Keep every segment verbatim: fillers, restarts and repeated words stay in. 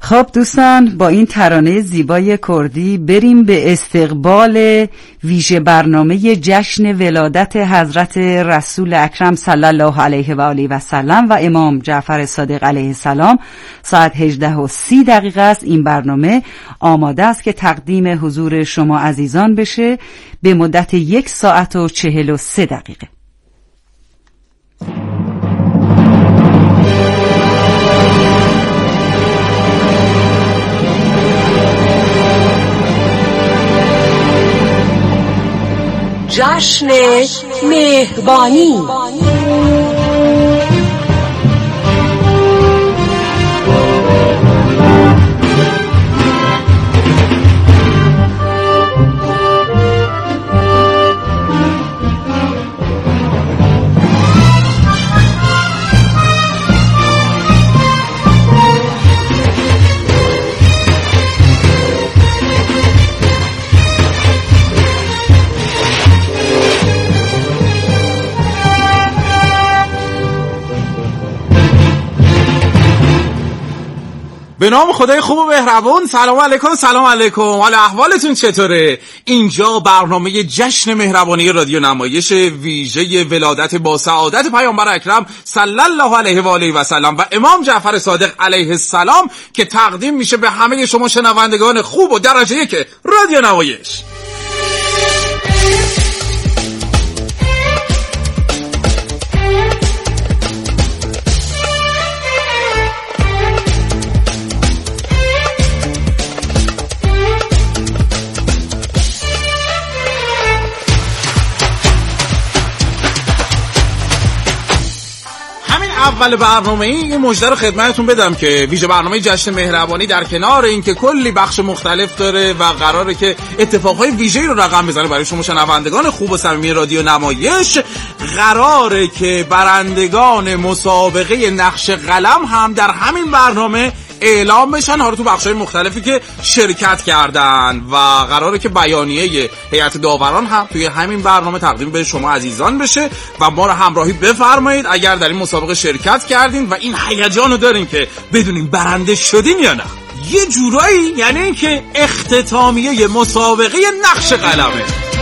خب دوستان، با این ترانه زیبای کردی بریم به استقبال ویژه برنامه جشن ولادت حضرت رسول اکرم صلی الله علیه و آله و سلم و امام جعفر صادق علیه السلام. ساعت هجده و سی دقیقه است. این برنامه آماده است که تقدیم حضور شما عزیزان بشه به مدت یک ساعت و چهل و سه دقیقه. جشن مهربانی. به نام خدای خوب و مهربون. سلام علیکم. سلام علیکم. حالا احوالتون چطوره؟ اینجا برنامه جشن مهربانی رادیو نمایش ویژه ولادت با سعادت پیامبر اکرم صلی الله علیه و آله و سلم و امام جعفر صادق علیه السلام که تقدیم میشه به همه شما شنوندگان خوب و درجه یک رادیو نمایش. اول برنامه این این مژده رو خدمتتون بدم که ویژه برنامه جشن مهربانی در کنار این که کلی بخش مختلف داره و قراره که اتفاقهای ویژه‌ای رو رقم بزنه برای شما شنوندگان خوب و صمیمی رادیو نمایش، قراره که برندگان مسابقه نقش قلم هم در همین برنامه اعلام بشن، حالا تو بخش‌های مختلفی که شرکت کردن و قراره که بیانیه هیئت داوران هم توی همین برنامه تقدیم به شما عزیزان بشه و ما رو همراهی بفرمایید اگر در این مسابقه شرکت کردین و این هیجان رو دارین که بدونین برنده شدین یا نه. یه جورایی یعنی این که اختتامیه مسابقه نقش قلمه.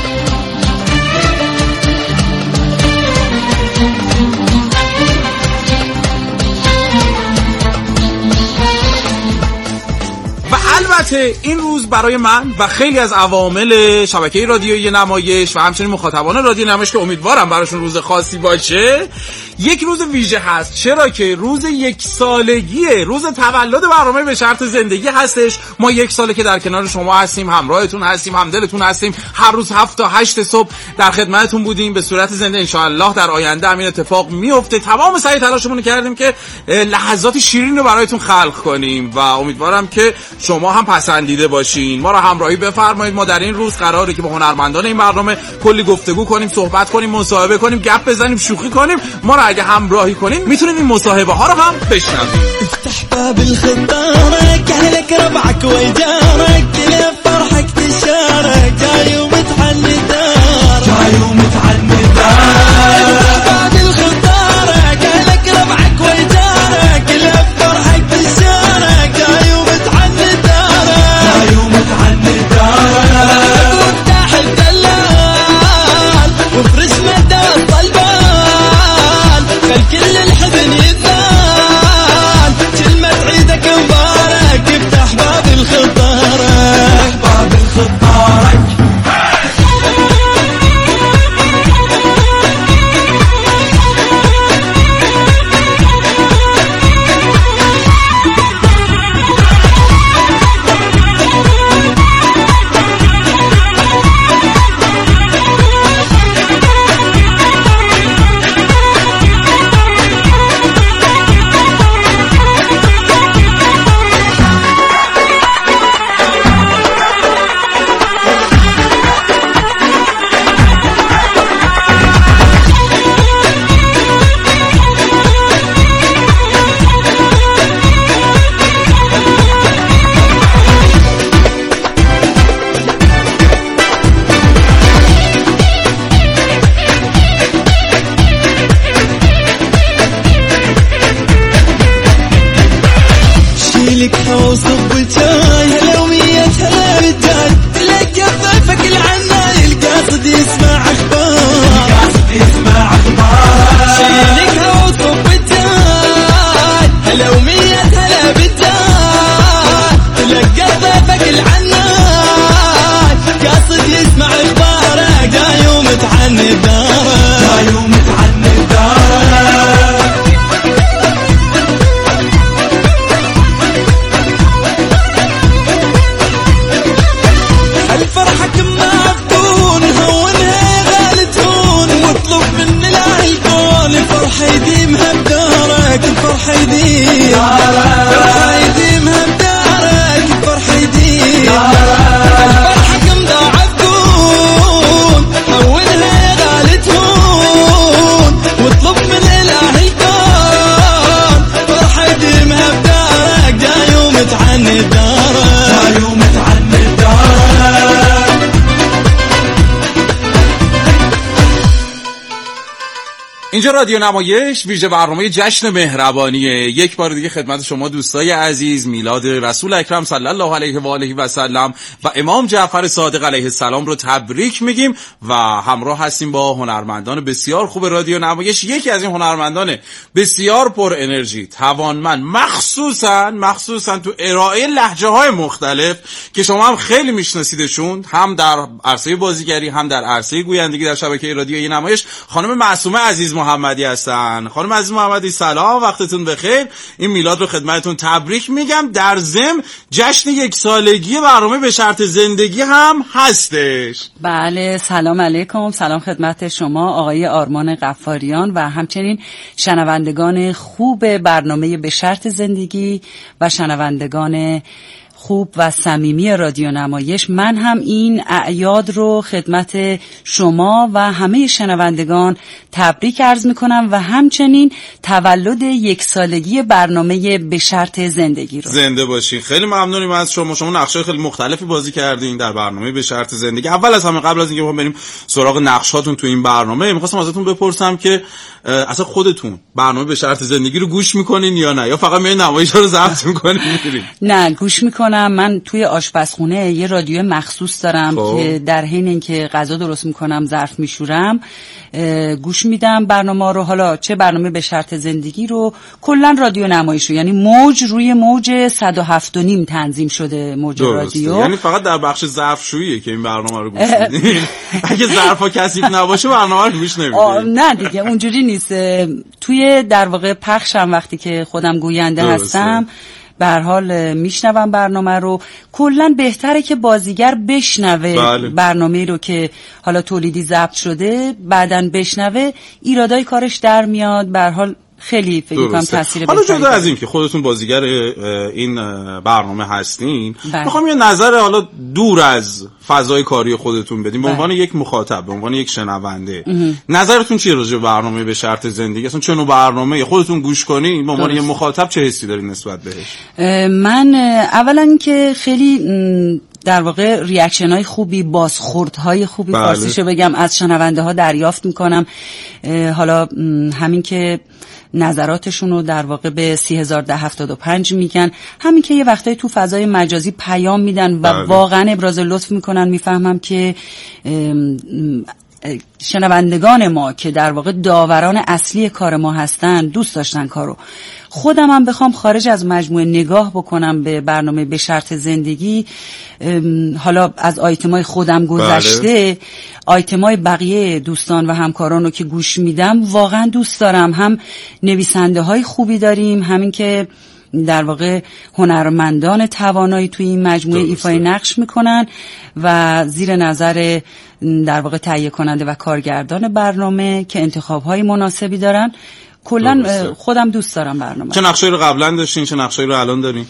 البته این روز برای من و خیلی از عوامل شبکه رادیویی نمایش و همچنین مخاطبان رادیو نمایش که امیدوارم براشون روز خاصی باشه، یک روز ویژه هست. چرا که روز یک سالگیه، روز تولد برنامه به شرط زندگی هستش. ما یک ساله که در کنار شما هستیم، همراهتون هستیم، همدلتون هستیم، هر روز هفت تا هشت صبح در خدمتتون بودیم به صورت زنده. ان شاء الله در آینده همین اتفاق میفته. تمام سعی تلاشمون کردیم که لحظات شیرین رو برایتون خلق کنیم و امیدوارم که شما هم پسندیده باشین. ما رو همراهی بفرمایید. ما در این روز قراره که با هنرمندان این برنامه کلی گفتگو کنیم، صحبت کنیم، مصاحبه کنیم، گپ بزنیم، شوخی کنیم. ما رو اگه همراهی کنین میتونید این مصاحبه ها رو هم بشنوید. افتح باب الخطارك اهلك ربعك وجارك كل فرحك تشارك جاي ومتحني دارك جاي ومتحني دارك باب الخطارك اهلك ربعك وجارك كل فرحك تشارك جاي ومتحني دارك جاي ومتحني دارك وافتح الدلال وافرش مدى الطلبان كل الحزن يزال كلمة عيدك مبارك افتح باب الخطاب كيفك العناي قاصد يسمع اخبارك دايوم تعني بدارك دايوم تعني بدارك الفرحة كما تكون هونها غالي تهون واطلب من الله الكون الفرحة يديمها بدارك الفرحة يديمها الفرحة يديمها بدارك الفرحة يديمها الفرحة كم ضاعت تكون هونها غالي تهون واطلب من الله الكون الفرحة يديمها بدارك دايوم تعني بدارك دايوم تعني بدارك. اینجا رادیو نمایش ویژه برنامه جشن مهربانیه. یک بار دیگه خدمت شما دوستای عزیز میلاد رسول اکرم صلی الله علیه و آله و سلم و امام جعفر صادق علیه السلام رو تبریک میگیم و همراه هستیم با هنرمندان بسیار خوب رادیو نمایش. یکی از این هنرمندان بسیار پر انرژی، توانمند، مخصوصا مخصوصا تو ارائه لهجه‌های مختلف که شما هم خیلی میشناسیدشون، هم در عرصه بازیگری هم در عرصه گویندگی در شبکه رادیویی نمایش. خانم معصومه عزیز محمدی هستن. خانم عزیز محمدی سلام، وقتتون بخیر. این میلاد رو خدمتتون تبریک میگم. در ضمن جشن یک سالگی برنامه به شرط زندگی هم هستش. بله، سلام علیکم. سلام خدمت شما آقای آرمان غفاریان و همچنین شنوندگان خوب برنامه به شرط زندگی و شنوندگان خوب و صمیمی رادیو نمایش. من هم این اعیاد رو خدمت شما و همه شنوندگان تبریک عرض میکنم و همچنین تولد یک سالگی برنامه به شرط زندگی رو. زنده باشین. خیلی ممنونیم از شما. شما نقشای خیلی مختلفی بازی کردین در برنامه به شرط زندگی. اول از همه قبل از اینکه ما بریم سراغ نقشاتون تو این برنامه، می‌خواستم ازتون بپرسم که اصلا خودتون برنامه به شرط زندگی رو گوش میکنین یا نه، یا فقط میای نمایش‌ها رو ضبط میکنین میرین؟ نه، گوش میکنم. من توی آشپزخونه یه رادیو مخصوص دارم خوب. که در حین اینکه غذا درست میکنم، ظرف میشورم، گوش میدم برنامه رو. حالا چه برنامه به شرط زندگی رو، کلا رادیو نمایش رو، یعنی موج روی موج صد و هفت و نیم تنظیم شده موج درسته. رادیو. یعنی فقط در بخش ظرفشوییه که این برنامه رو گوش میدین. اگه ظرفا کثیف نباشه برنامه رو گوش نمیدین. نه دیگه اونجوری نیست. توی در واقع پخشم وقتی که خودم گوینده درسته. هستم به هر حال میشنوم برنامه رو. کلا بهتره که بازیگر بشنوه بله. برنامه رو که حالا تولیدی ضبط شده بعدن بشنوه، ایرادای کارش در میاد. به هر حال خیلی فکر می‌کنم تاثیر حالا جدا از این که خودتون بازیگر این برنامه هستین، میخوام یه نظر حالا دور از فضای کاری خودتون بدین به عنوان یک مخاطب، به عنوان یک شنونده. نظرتون چیه راجع به برنامه به شرط زندگی؟ اصلا چه نوع برنامه خودتون گوش کنین به عنوان یک مخاطب چه حسی دارین نسبت بهش؟ من اولا که خیلی در واقع ریاکشن های خوبی، بازخورد های خوبی بله. فارسیشو بگم از شنونده ها دریافت میکنم. حالا همین که نظراتشون رو در واقع به سی هزار ده هفتاد و پنج میگن، همین که یه وقتایی تو فضای مجازی پیام میدن و بله. واقعا ابراز لطف میکنن. میفهمم که شنوندگان ما که در واقع داوران اصلی کار ما هستن دوست داشتن کارو. خودم هم بخوام خارج از مجموعه نگاه بکنم به برنامه به شرط زندگی، حالا از آیتمای خودم گذشته بله. آیتمای بقیه دوستان و همکاران رو که گوش میدم واقعا دوست دارم. هم نویسنده های خوبی داریم، همین که در واقع هنرمندان توانایی توی این مجموعه ایفای نقش میکنن و زیر نظر در واقع تهیه کننده و کارگردان برنامه که انتخاب‌های مناسبی دارن. کلا خودم دوست دارم برنامه. چه نقشایی رو قبلا داشتین، چه نقشایی رو الان دارین؟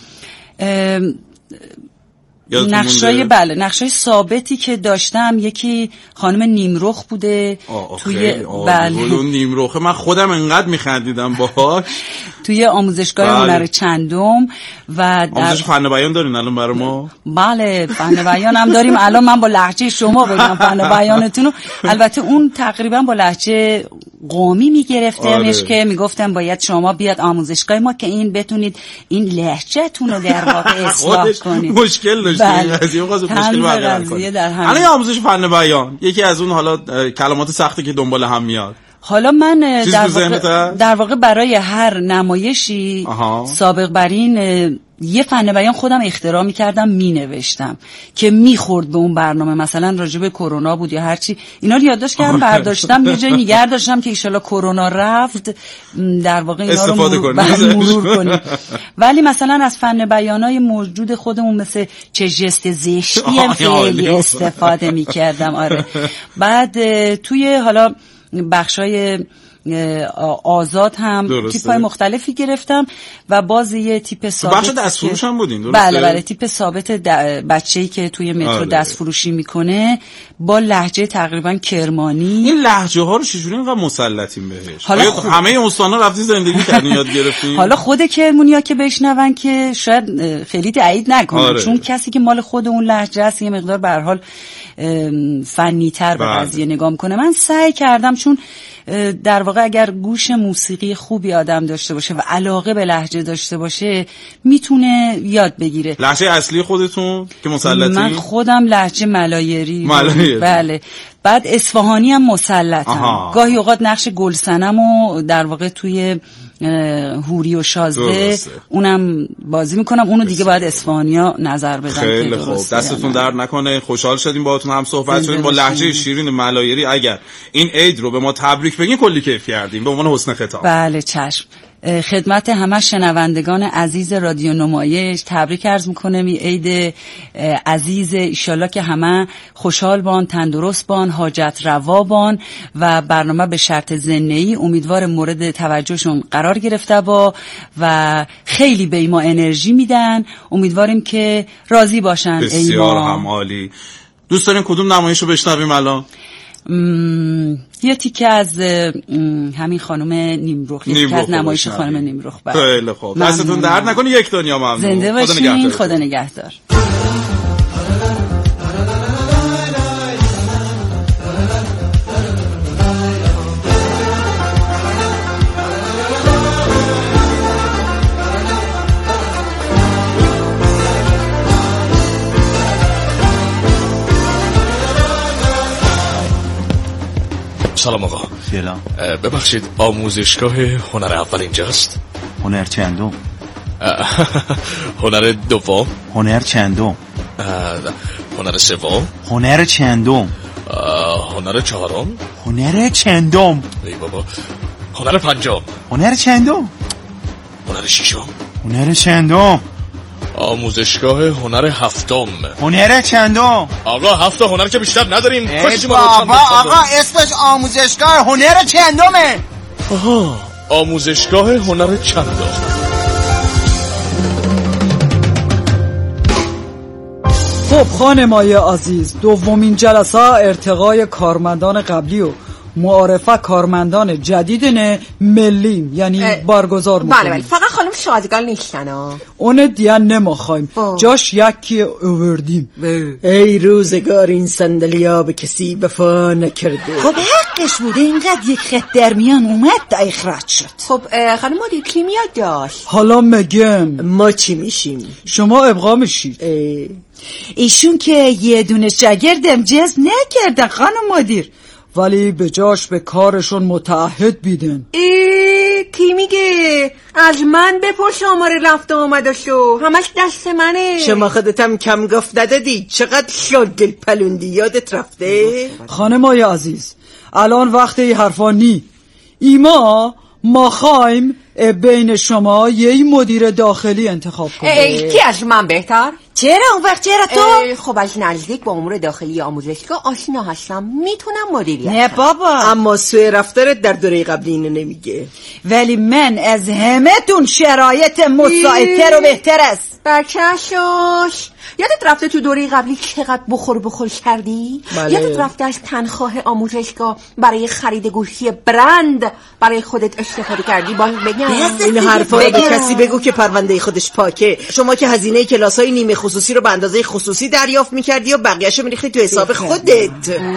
نقشای بله نقشای ثابتی که داشتم، یکی خانم نیمرخ بوده توی بله اون نیمرخه من خودم انقدر میخندیدم باهاش توی آموزشگاه بله. هنر چندم و در آموزش فن بیان دارین الان برای ما؟ بله فن بیان هم داریم. الان من با لهجه شما بگم فن بیانتون، البته اون تقریبا با لهجه قومی میگرفتمش آره. که میگفتم باید شما بیاد آموزشگاه ما که این بتونید این لهجه‌تون رو در واقع اصلاح کنید. مشکل داشته این قضیه، قضیه مشکل برقرار کنید. الان آموزش فن بیان یکی از اون حالا کلمات سختی که دنبال هم میاد. حالا من در واقع, در واقع برای هر نمایشی آها. سابق بر این یه فن بیان خودم اختراع می‌کردم، مینوشتم که میخورد به اون برنامه، مثلا راجع به کرونا بود یا هر چی، اینا رو یادداشت کردم برداشتم یه جای نگه داشتم که ان شاءالله کرونا رفت در واقع اینا رو مرور, مرور کنیم. ولی مثلا از فن بیانای موجود خودمون مثل چه ژست زشتی هم خیلی استفاده می‌کردم. آره. بعد توی حالا بخشای آزاد هم تیپ‌های مختلفی گرفتم و باز یه تیپ ثابت بخش دستفروش هم بودین درسته؟ بله بله تیپ ثابت بچه‌ای که توی مترو دستفروشی میکنه با لهجه تقریبا کرمانی. این لهجه ها رو چجوری اینقدر مسلطین بهش؟ حالا خود... همه استانا رفتی زندگی کردین یاد گرفتین؟ حالا خود کرمونیا که بشنون که شاید خیلی تایید نکنن. آره. چون کسی که مال خود اون لهجه است یه مقدار به هر حال فنی‌تر به قضیه نگاه میکنه. من سعی کردم چون در واقع اگر گوش موسیقی خوبی آدم داشته باشه و علاقه به لهجه داشته باشه میتونه یاد بگیره. لهجه اصلی خودتون که مسلطی؟ من خودم لهجه ملایری. ملایری. بله. بعد اصفهانی هم مسلطم. گاهی اوقات نقش گلسنمو در واقع توی هوری و شازده درسته. اونم بازی میکنم. اونو دیگه باید اصفهانیا نظر بدن. خیلی خوب. دستتون درد نکنه. خوشحال شدیم باهاتون هم صحبت شدیم. با لهجه شیرین ملایری اگر این عید رو به ما تبریک بگین کلی کیف کردیم به عنوان حسن ختام. بله چشم. خدمت همه شنوندگان عزیز رادیو نمایش تبریک عرض میکنم. این عید عزیز ایشالله که همه خوشحال بان، تندرست بان، حاجت روا بان و برنامه به شرط زنده‌ای امیدوار مورد توجهشون قرار گرفته با و خیلی به ما انرژی میدن. امیدواریم که راضی باشن. بسیار هم عالی. دوست دارین کدوم نمایش رو بشنویم الان؟ م... یه تیکه از همین خانم نیمرخ، یه تیکه از نمایش خانم نیمرخ. خیلی خوب. دستتون درد نکنه. یک دنیا ممنون. زنده باشین. خدا نگهدار. سلام آقا. سلام. ببخشید آموزشگاه هنر اول اینجاست؟ هنر چندم؟ هنر دوم؟ هنر چندم؟ هنر سوم؟ هنر چندم؟ هنر چهارم؟ هنر چندم؟ ای بابا. هنر پنجم؟ هنر چندم؟ هنر ششم؟ هنر چندم؟ آموزشگاه هنر هفتم. هنر چندم؟ آقا هفت هنر که بیشتر نداریم. ای بابا آقا اسمش آموزشگاه هنر چندمه. آها آموزشگاه هنر چندم. خب خانمای عزیز، دومین جلسه ارتقای کارمندان قبلی و معارفه کارمندان جدید نه ملیم یعنی برگزار میکنیم. بله بله فقط خانم شادگال نیستن ها. اون دیگه نمیخوایم. جاش یکی اووردیم. ای روزگار این صندلیا به کسی وفا نکرده. خب حقش بوده اینقدر یک خط در میان اومد تا اخراج شد. خب خانم مدیر کی میاد داشت؟ حالا مگم ما چی میشیم؟ شما ابقا میشید. ایشون که یه دونه شاگرد امتیاز نکردن خانم مدیر، ولی به جاش به کارشون متعهد بیدن. ای کی میگه؟ از من بپرس آمار رفت و آمدشو، همش دست منه. شما خودتم کم گفت ندادی. چقدر شاگل پلوندی یادت رفته؟ خانمای عزیز الان وقت ای حرفا نی. ایما ما خوایم بین شما یه مدیر داخلی انتخاب کنیم. کی از من بهتر؟ چرا اون وقت چرا تو؟ خب از نزدیک با امور داخلی آموزشگاه آشنا هستم، میتونم مدیریت. نه بابا. اما سوء رفتارت در دوره قبلی اینو نمیگه. ولی من از همه تون شرایط مساعدتر و بهتر است. بچه‌شوش یادت رفته تو دوره قبلی چقدر بخور بخور کردی؟ بله. یادت رفته از تنخواه آموزشگاه برای خرید گوشی برند برای خودت استفاده کردی؟ باز بگم این حرفا رو به کسی بگو که پرونده خودش پاکه. شما که هزینه کلاس‌های نیمه خصوصی رو به اندازه خصوصی دریافت می‌کردی و بقیه‌شو می‌ریختی تو حساب خودت.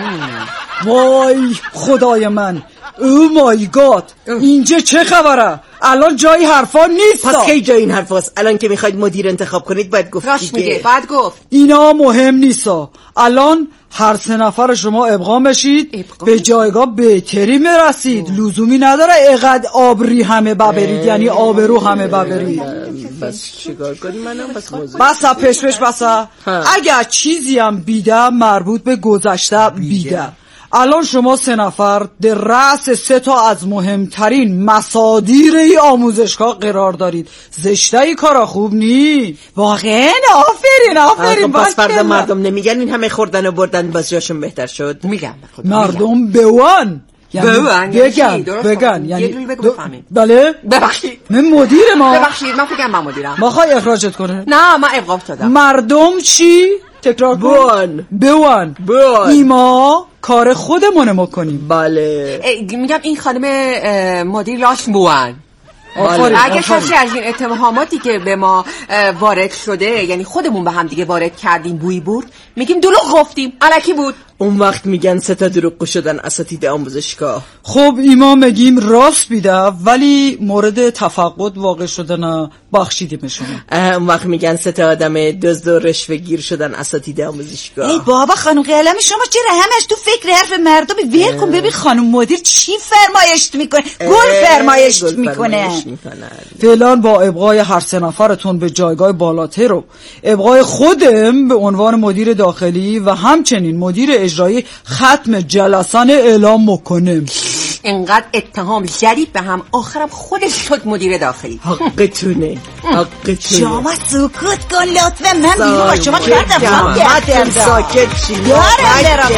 وای خدای من، او مای گاد، اینجا چه خبره؟ الان جای حرفا نیست. پس کی جای این حرفاست؟ الان که میخواید مدیر انتخاب کنید باید گفت راست میگه. بعد گفت اینا مهم نیستا. الان هر سه نفر شما ابقام بشید، ابقام به جایگاه بهتری میرسید. لزومی نداره اقد آبری همه ببرید، یعنی آبرو همه ببرید. بس چیکار کنیم منم بس موضوع بسا پش پش بسا. اگر چیزی هم بیدم مربوط به گذشته بیدم. الان شما سه نفر در رأس سه تا از مهمترین مصادیر ای آموزشگاه قرار دارید. زشته ای کارا خوب نی؟ واقعا آفرین آفرین. پس فردا مردم نمیگن این همه خوردن و بردن باز جاشون بهتر شد؟ میگم مردم بوان یعنی بوان بگن بگن یعنی دو... دو... بله ببخشید من مدیر ما ببخشید من فکرم من مدیرم. ما خواهی اخراجت کنه؟ نه من ابقاف دادم. مردم چی؟ تکرار کن. بوان بوان بوان ایما کار خودمونه ما کنیم. بله میگم این خانم مدیر لاش بوان. اگه کسی از این اتهاماتی که به ما وارد شده یعنی خودمون به هم دیگه وارد کردیم بوی برد میگیم دروغ گفتیم الکی بود. اون وقت میگن سه تا دروغگو شدن اساتید آموزشگاه. خب ایما میگیم راست بیده ولی مورد تفقد واقع شدن بخشیدیم شما. اون وقت میگن سه تا آدم دزد و رشوه گیر شدن اساتید آموزشگاه. ای بابا خانم قلم شما چرا همش تو فکر حرف مردم ول کن ببین خانم مدیر چی فرمایش میکنه. گل فرمایش میکنه. فعلا با ابقای هر سه نفرتون به جایگاه بالاتر و ابقای خودم به عنوان مدیر داخلی و همچنین مدیر اجرایی ختم جلسان اعلام میکنم. اینقدر اتهام زدید به هم آخرم خودش شد مدیر داخلی. حقتونه حقتونه. شما سکوت کن لطفا من بیرون با شما کردم هم ساکت چی دارم برم.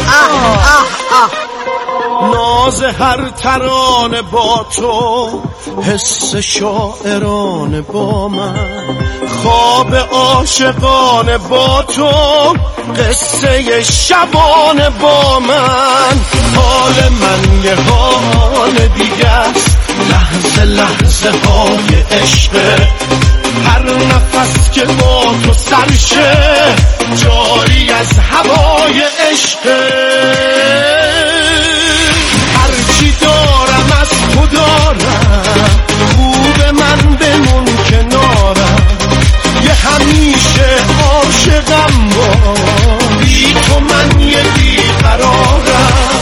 ناز هر ترانه با تو حس شاعرانه با من خواب عاشقانه با تو قصه شبانه با من حال من یه حال دیگه است لحظه لحظه های عشق هر نفس که با تو سرشه جاری از هوای عشق هرچی دارم از خدارم خوب من بمون کنارم یه همیشه عاشقم با بی تو من یه بیقرارم.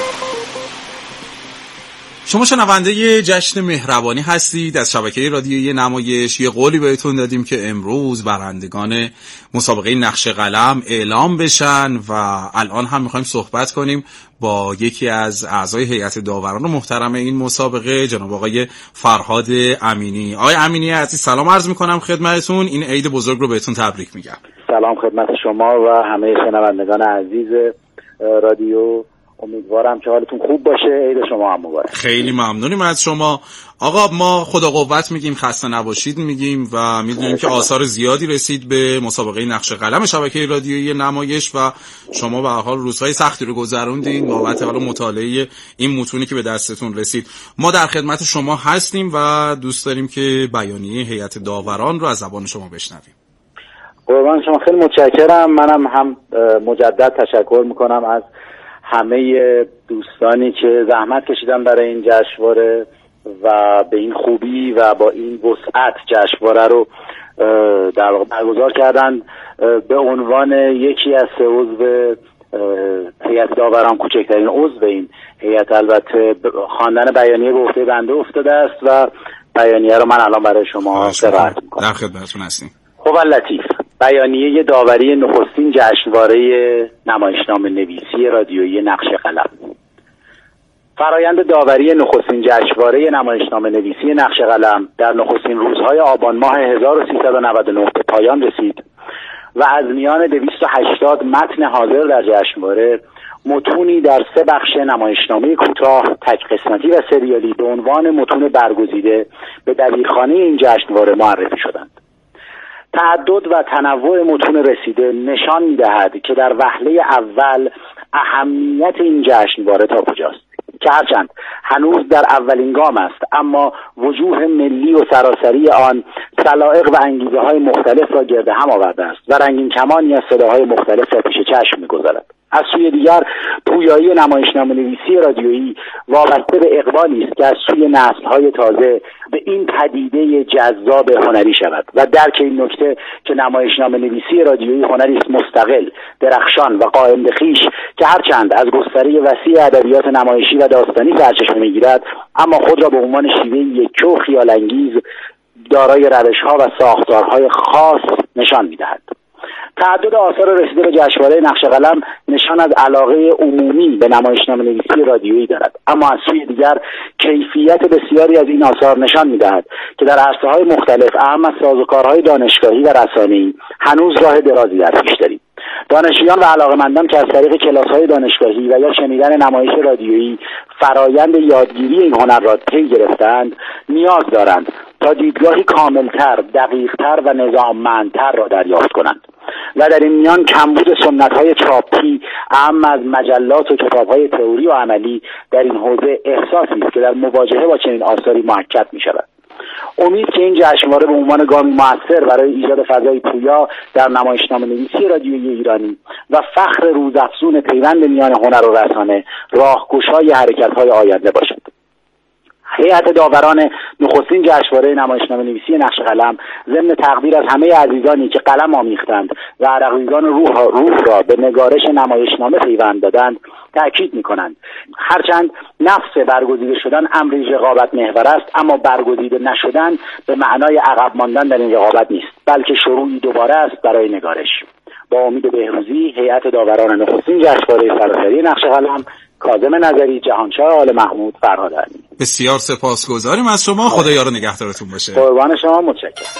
شما شنونده جشن مهربانی هستید از شبکه رادیویی نمایش. یه قولی بهتون دادیم که امروز برندگان مسابقه نقش قلم اعلام بشن و الان هم میخوایم صحبت کنیم با یکی از اعضای هیئت داوران محترم این مسابقه جناب آقای فرهاد امینی. آقای امینی عزیز سلام عرض میکنم خدمتتون. این عید بزرگ رو بهتون تبریک میگم. سلام خدمت شما و همه شنوندگان عزیز رادیو. امیدوارم که حالتون خوب باشه. عید شما هم مبارک. خیلی ممنونیم از شما آقا. ما خدا قوت میگیم، خسته نباشید میگیم و میدونیم که آثار زیادی رسید به مسابقه نقش قلم شبکه رادیویی نمایش و شما به هر حال روزهای سختی رو گذروندین بابت حالا مطالعه این متونی که به دستتون رسید. ما در خدمت شما هستیم و دوست داریم که بیانیه هیئت داوران رو از زبان شما بشنویم. قربان شما، خیلی متشکرم. منم هم مجدد تشکر میکنم از همه دوستانی که زحمت کشیدن برای این جشنواره و به این خوبی و با این وسعت جشنواره رو در واقع برگزار کردن. به عنوان یکی از سه عضو هیئت داوران، کوچکترین عضو این هیئت، البته خواندن بیانیه به عهده بنده افتاده است و بیانیه رو من الان برای شما قرائت می‌کنم. در خدمتتون هستیم. خب اللطیف. بیانیه داوری نخستین جشنواره نمایشنامه نویسی رادیویی نقش قلم. فرایند داوری نخستین جشنواره نمایشنامه نویسی نقش قلم در نخستین روزهای آبان ماه هزار و سیصد و نود و نه به پایان رسید و از میان دویست و هشتاد متن حاضر در جشنواره متونی در سه بخش نمایشنامه کوتاه، تک قسمتی و سریالی به عنوان متون برگزیده به دبیرخانه این جشنواره معرفی شدند. تعدد و تنوع متون رسیده نشان می‌دهد که در وهله اول اهمیت این جشنواره تا کجاست که هرچند هنوز در اولین گام است، اما وجوه ملی و سراسری آن سلایق و انگیزه های مختلف را گرد هم آورده است و رنگین کمانی از صداهای مختلف را پیش چشم می‌گذارد. از سوی دیگر پویایی نمایشنامه نویسی رادیویی وابسته به اقبالی است که از سوی نسل‌های تازه به این پدیده جذاب هنری شود و درک این نکته که نمایشنامه نویسی رادیویی هنری است مستقل، درخشان و قائم به خویش که هرچند از گستره وسیع ادبیات نمایشی و داستانی سرچشمه می‌گیرد، اما خود را به عنوان شیوه یکو خیال‌انگیز دارای روش‌ها و ساختارهای خاص نشان می‌دهد. تعدد آثار رسیده به جشنواره نقش قلم نشان از علاقه عمومی به نمایشنامه نویسی رادیویی دارد، اما از سوی دیگر کیفیت بسیاری از این آثار نشان می‌دهد که در عرصه‌های مختلف، اهم از سازوکارهای دانشگاهی و رسانه‌ای، هنوز راه درازی در پیش داریم. دانشجویان و علاقه‌مندان که از طریق کلاس‌های دانشگاهی و یا شنیدن نمایش رادیویی فرایند یادگیری این هنر را طی گرفتند، نیاز دارند تا دیدگاهی کاملتر، دقیقتر و نظاممندتر را دریافت کنند و در این میان کمبود سنت‌های چاپی اهم از مجلات و کتاب‌های تئوری و عملی در این حوزه احساسی است که در مواجهه با چنین آثاری مؤکد می‌شود. امید که این جشنواره به عنوان گامی موثر برای ایجاد فضای پویا در نمایشنامه نویسی رادیویی ایرانی و فخر روزافزون پیوند میان هنر و رسانه راهگشای حرکت‌های آینده باشد. هیئت داوران نخستین جشنواره نمایشنامه نویسی نقش قلم ضمن تقدیر از همه عزیزانی که قلم آمیختند و عرقریزان روح, روح را به نگارش نمایشنامه پیوند دادند تأکید می‌کنند. هرچند نفس برگزیده شدن امری رقابت محور است، اما برگزیده نشدن به معنای عقب ماندن در این رقابت نیست، بلکه شروعی دوباره است برای نگارش. با امید بهروزی، هیئت داوران نخستین جشنواره سراسری نقش قلم، کاظم نظری، جهانشاه آل محمود، فرهاد امینی. بسیار سپاسگزاریم از شما. خدا یار و نگهدارتون باشه. قربان شما، متشکرم.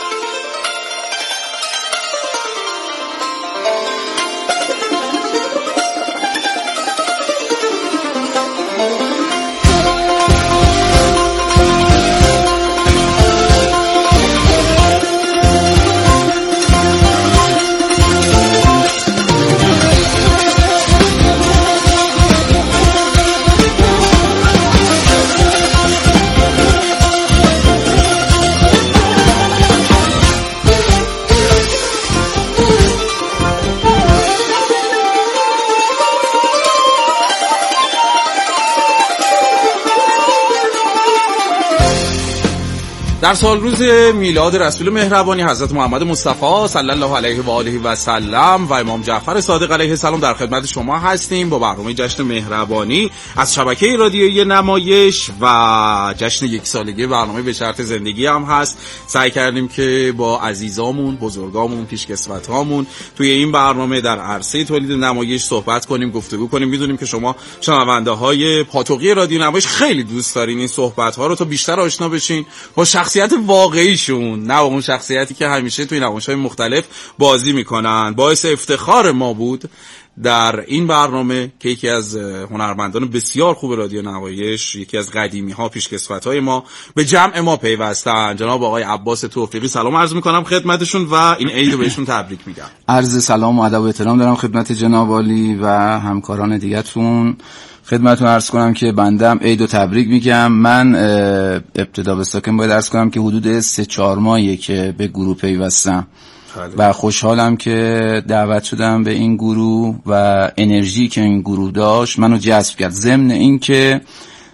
در سال روز میلاد رسول مهربانی حضرت محمد مصطفی صلی الله علیه و آله و سلم و امام جعفر صادق علیه السلام در خدمت شما هستیم با برنامه جشن مهربانی از شبکه رادیویی نمایش و جشن یک سالگی برنامه به شرط زندگی هم هست. سعی کردیم که با عزیزامون، بزرگامون، پیشکسوتامون توی این برنامه در عرصه تولید نمایش صحبت کنیم، گفتگو کنیم. میدونیم که شما شنونده های پاتوقی رادیو نمایش خیلی دوست دارین این صحبت ها رو تا بیشتر آشنا بشین با شخصیت واقعیشون، نه اون شخصیتی که همیشه توی نمایش‌های مختلف بازی میکنن. باعث افتخار ما بود در این برنامه که یکی از هنرمندان بسیار خوب رادیو نمایش، یکی از قدیمی‌ها، پیشکسوت‌های ما به جمع ما پیوستن، جناب آقای عباس توفیقی. سلام عرض میکنم خدمتشون و این عید رو بهشون تبریک میگم. عرض سلام و ادب و احترام دارم خدمت جناب عالی و همکاران دیگه‌تون. خدمتتون عرض کنم که بندم عید و تبریک میگم. من ابتدا به ساکن باید عرض کنم که حدود سه چهار ماهیه که به گروه پیوستم و خوشحالم که دعوت شدم به این گروه و انرژی که این گروه داشت منو جذب کرد. ضمن این که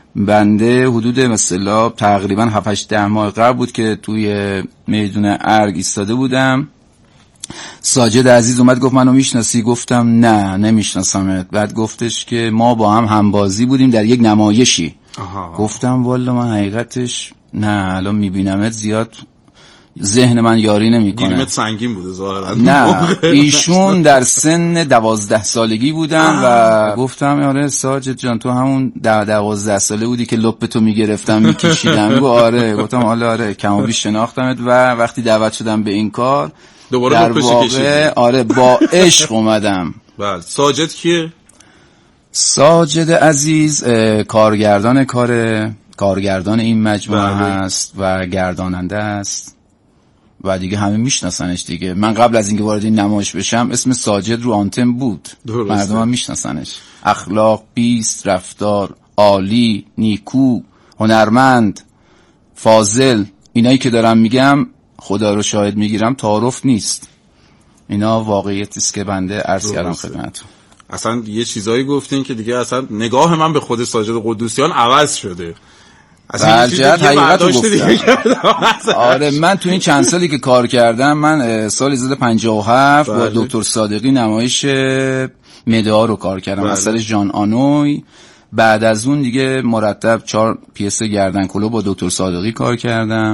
بنده حدود مثلا تقریبا هفت هشت ده ماه قبل بود که توی میدون ارگ ایستاده بودم. ساجد عزیز اومد گفت منو میشناسی؟ گفتم نه نمیشناسمت. بعد گفتش که ما با هم همبازی بودیم در یک نمایشی. آها. گفتم والا من حقیقتش نه، الان میبینمت زیاد ذهن من یاری نمیکنه. گیرمت سنگین بوده ظاهرا. نه ایشون در سن دوازده سالگی بودن و گفتم آره ساجد جان تو همون دوازده ساله بودی که لپ تو میگرفتم میکشیدم؟ گفت آره. گفتم آره آره کم و بیش شناختمت و وقتی دعوت شدم به این کار دوباره در واقع آره با عشق اومدم. بله. ساجد کیه؟ ساجد عزیز کارگردان کار کارگردان این مجموعه هست و گرداننده است و دیگه همه میشناسنش دیگه. من قبل از اینکه وارد این نمایش بشم اسم ساجد رو آنتن بود، مردم هم میشناسنش. اخلاق بیست، رفتار عالی، نیکو، هنرمند، فاضل، اینایی که دارم میگم خدا رو شاهد میگیرم تعارف نیست، اینا واقعیتی است که بنده عرض کردم خدمتتون. اصلا یه چیزایی گفتین که دیگه اصلا نگاه من به خود ساجد قدوسیان عوض شده. اصلا جهت حقیقت رو گفتم. آره من تو این چند سالی که کار کردم، من سال هزار و سیصد و پنجاه و هفت با دکتر صادقی نمایش مدعا رو کار کردم، اثر ژان آنوی. بعد از اون دیگه مرتب چهار پیس گردن کلو با دکتر صادقی کار کردم.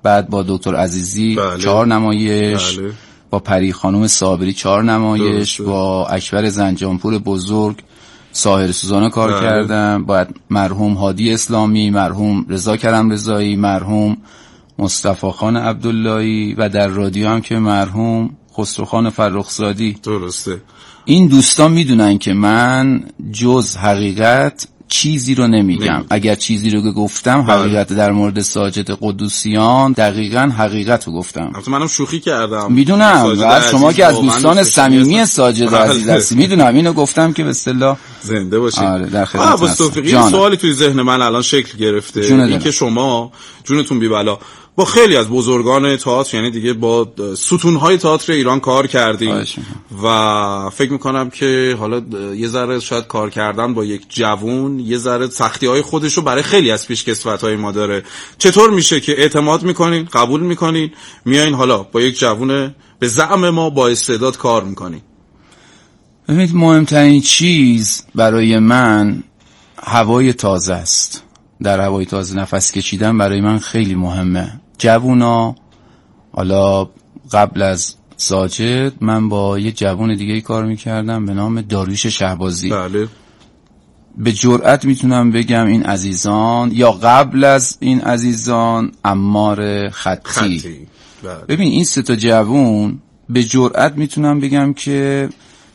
بعد با دکتر عزیزی بله. چهار نمایش، بله. با پری خانم صابری چهار نمایش، درسته. با اکبر زنجانپور بزرگ، ساحر سوزانا کار بله. کردم، باید مرحوم هادی اسلامی، مرحوم رضا کرم رضایی، مرحوم مصطفی خان عبداللهی و در رادیو هم که مرحوم خسروخان فرخزادی. درسته. این دوستان میدونن که من جز حقیقت چیزی رو نمیگم. نمی. اگر چیزی رو گفتم بله. حقیقت در مورد ساجد قدوسیان دقیقاً حقیقت رو گفتم. البته منم شوخی کردم. میدونم و شما که از دوستان صمیمی ساجد عزیز هستی میدونم اینو گفتم که به اصطلاح زنده باشید. آره در خدمت هستم. این سوالی توی ذهن من الان شکل گرفته، این که شما جونتون بی بلا با خیلی از بزرگان تئاتر، یعنی دیگه با ستون‌های تئاتر ایران کار کردیم و فکر میکنم که حالا یه ذره شاید کار کردن با یک جوون یه ذره سختی‌های خودشو برای خیلی از پیشکسوت‌های ما داره. چطور میشه که اعتماد میکنین، قبول میکنین، میایین حالا با یک جوون به زعم ما با استعداد کار میکنین؟ ببینید مهمترین چیز برای من هوای تازه است. در هوای تازه نفس کشیدن برای من خیلی مهمه. جوونا، حالا قبل از ساجد من با یه جوون دیگه کار میکردم به نام داریوش شهبازی. بله. به جرئت میتونم بگم این عزیزان یا قبل از این عزیزان عمار خطی, خطی. بله. ببین این سه تا جوون به جرئت میتونم بگم که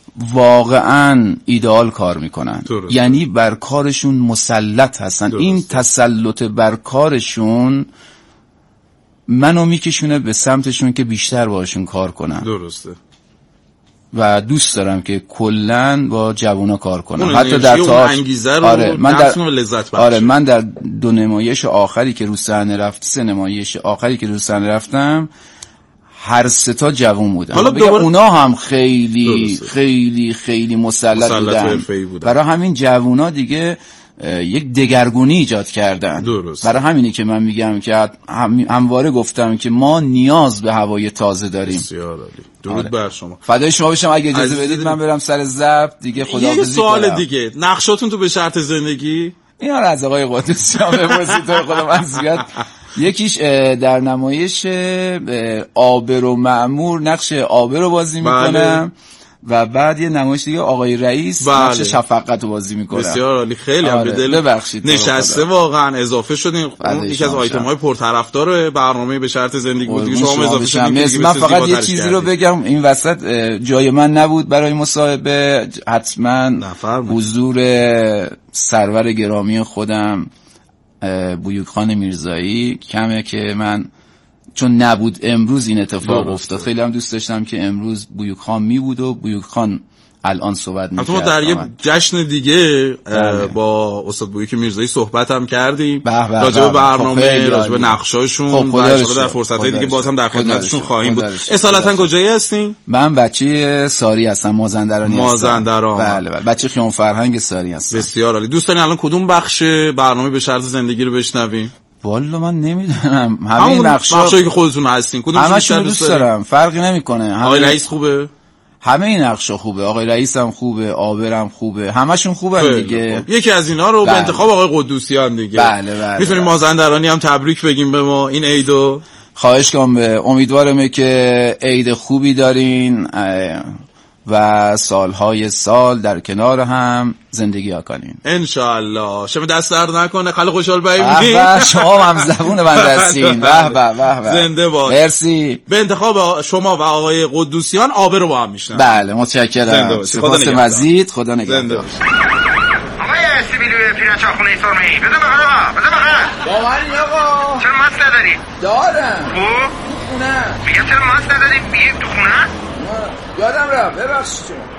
واقعا ایدئال کار میکنن. درست. یعنی بر کارشون مسلط هستن. درست. این تسلط بر کارشون منو میکشونه به سمتشون که بیشتر باشون کار کنم. درسته. و دوست دارم که کلن با جوونا کار کنم. حتی در تئاتر. آره من در لذت آره من در دو نمایش آخری که رو صحنه رفت سه نمایش آخری که رو صحنه رفتم هر سه تا جوون بودن. حالا دوباره اونا هم خیلی درسته. خیلی خیلی مسلط بودن. بودن. برای همین جوونا دیگه یک دگرگونی ایجاد کردن. درست. برای همینی که من میگم که هم همواره گفتم که ما نیاز به هوای تازه داریم. بسیار عالی. درود بر شما. فدای شما بشم. اگه اجازه بدید من برم سر ضبط دیگه. خداحافظی. یه سوال دیگه، نقشاتون تو به شرط زندگی اینا رو از آقای قدوسیان بپرسید تو خودم من زیاد. یکیش در نمایش آبر و مأمور نقش آبر رو بازی میکنم. بله. و بعد یه نمایش دیگه آقای رئیس بله. نقش شفقت رو بازی میکنه. بسیار عالی. خیلی هم به دل نشسته واقعا. اضافه شدین. اون یکی از آیتم های پرطرفدار برنامه به شرط زندگی بود دیگه. شما اضافه شدین. من فقط یه چیزی رو بگم این وسط جای من نبود برای مصاحبه. حتما حضور سرور گرامی خودم بویوک خان میرزایی کمه که من چون نبود امروز این اتفاق افتاد. خیلی هم دوست داشتم که امروز بویوک خان می بود و بویوک خان الان صحبت می‌کرد. ما در یه جشن دیگه با استاد بویوک میرزایی صحبت هم کردیم راجع به برنامه، راجع به نقشاشون و ان شاءالله در فرصت‌های دیگه باز هم در خدمتشون خواهیم بود. اصالتا کجایی هستین؟ من بچه ساری هستم، مازندرانی هستم. مازندران. بله بله بچه خیام فرهنگ ساری هستم. بسیار عالی. دوستان الان کدوم بخش برنامه به شرط زندگی رو بشنویم؟ والا من نمیدونم. همین نقشا بخشایی که خودتون هستین کدومش بیشتر دوست دارم؟ فرقی نمیکنه. آقای رئیس خوبه؟ همه این نقشا خوبه. آقای رئیس هم خوبه، آبرم خوبه، همشون خوبن دیگه. خوب. یکی از اینا رو بله. به انتخاب آقای قدوسیان دیگه. بله بله. میتونیم مازندرانی هم تبریک بگیم به ما این عیدو. خواهش کنم. به امیدوارم که عید خوبی دارین و سالهای سال در کنار هم زندگی ها کنین ان شاء الله. شما دست درد نکنه. خیلی خوشحال باییم. شما هم زبون بنده هستین. به به به. زنده باد. مرسی. به انتخاب شما و آقای قدوسیان آبه رو با هم میشنم. بله متشکرم. سپاس مزید. خدا نگهدار. آقای سیبیلوی پیرانچاخونه سرمه‌ای بده بخیر آقا. بده بخیر. باوری آقا. چرا ماسک نداری؟ دارم. خوب؟ خونه. میگم چرا ماسک نداری؟ بیای تو خونه؟ یادم رفت. ببخشید شما.